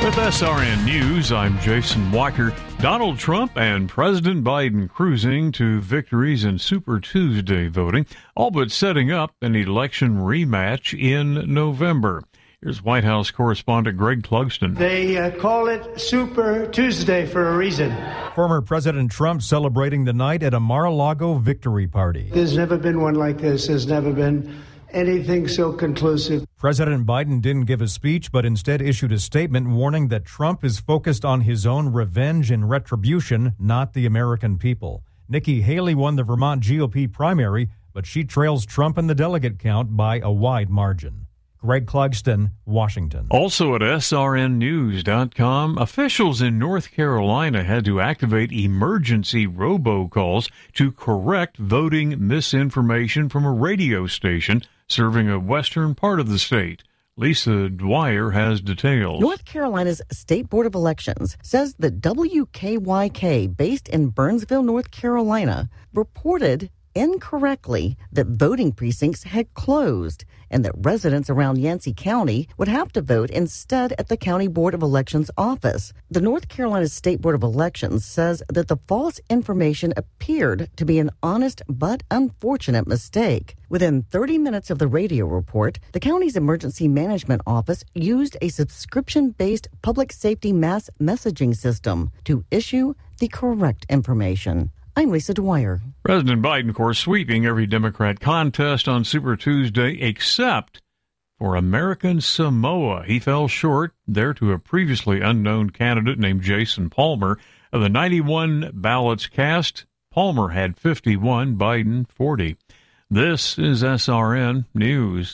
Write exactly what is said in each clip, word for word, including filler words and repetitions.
With S R N News, I'm Jason Walker. Donald Trump and President Biden cruising to victories in Super Tuesday voting, all but setting up an election rematch in November. Here's White House correspondent Greg Clugston. They uh, call it Super Tuesday for a reason. Former President Trump celebrating the night at a Mar-a-Lago victory party. There's never been one like this. There's never been anything so conclusive. President Biden didn't give a speech, but instead issued a statement warning that Trump is focused on his own revenge and retribution, not the American people. Nikki Haley won the Vermont G O P primary, but she trails Trump in the delegate count by a wide margin. Greg Clugston, Washington. Also at S R N news dot com, officials in North Carolina had to activate emergency robocalls to correct voting misinformation from a radio station serving a western part of the state. Lisa Dwyer has details. North Carolina's State Board of Elections says that W K Y K, based in Burnsville, North Carolina, reported incorrectly that voting precincts had closed and that residents around Yancey County would have to vote instead at the County Board of Elections office. The North Carolina State Board of Elections says that the false information appeared to be an honest but unfortunate mistake. Within thirty minutes of the radio report, the county's emergency management office used a subscription-based public safety mass messaging system to issue the correct information. I'm Lisa Dwyer. President Biden, of course, sweeping every Democrat contest on Super Tuesday except for American Samoa. He fell short there to a previously unknown candidate named Jason Palmer. Of the ninety-one ballots cast, Palmer had fifty-one, Biden forty. This is S R N News.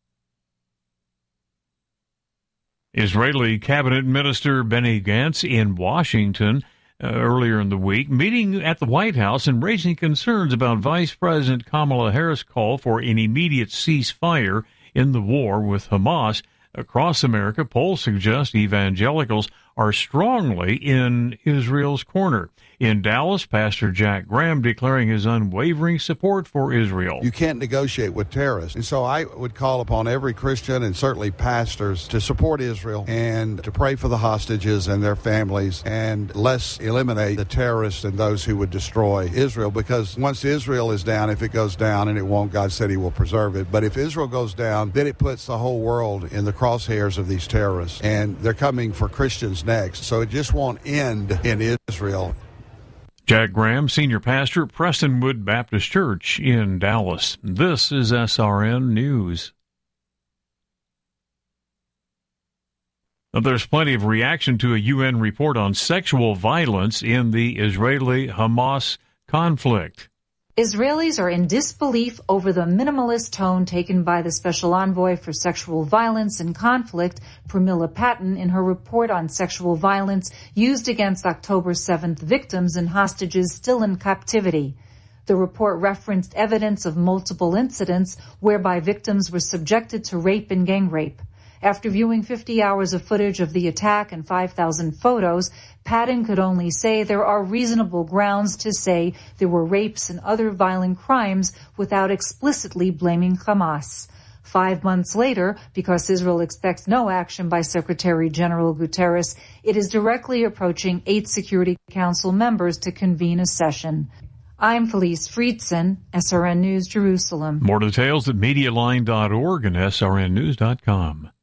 Israeli Cabinet Minister Benny Gantz in Washington Uh, earlier in the week, meeting at the White House and raising concerns about Vice President Kamala Harris' call for an immediate ceasefire in the war with Hamas. Across America, polls suggest evangelicals are strongly in Israel's corner. In Dallas, Pastor Jack Graham declaring his unwavering support for Israel. You can't negotiate with terrorists. And so I would call upon every Christian and certainly pastors to support Israel and to pray for the hostages and their families, and let's eliminate the terrorists and those who would destroy Israel, because once Israel is down, if it goes down, and it won't, God said he will preserve it, but if Israel goes down, then it puts the whole world in the crosshairs of these terrorists, and they're coming for Christians next. So it just won't end in Israel. Jack Graham, senior pastor at Prestonwood Baptist Church in Dallas. This is S R N News. Now, there's plenty of reaction to a U N report on sexual violence in the Israeli-Hamas conflict. Israelis are in disbelief over the minimalist tone taken by the Special Envoy for Sexual Violence and Conflict, Pramila Patten, in her report on sexual violence used against October seventh victims and hostages still in captivity. The report referenced evidence of multiple incidents whereby victims were subjected to rape and gang rape. After viewing fifty hours of footage of the attack and five thousand photos, Patten could only say there are reasonable grounds to say there were rapes and other violent crimes without explicitly blaming Hamas. Five months later, because Israel expects no action by Secretary General Guterres, it is directly approaching eight Security Council members to convene a session. I'm Felice Friedson, S R N News, Jerusalem. More details at Medialine dot org and S R N news dot com.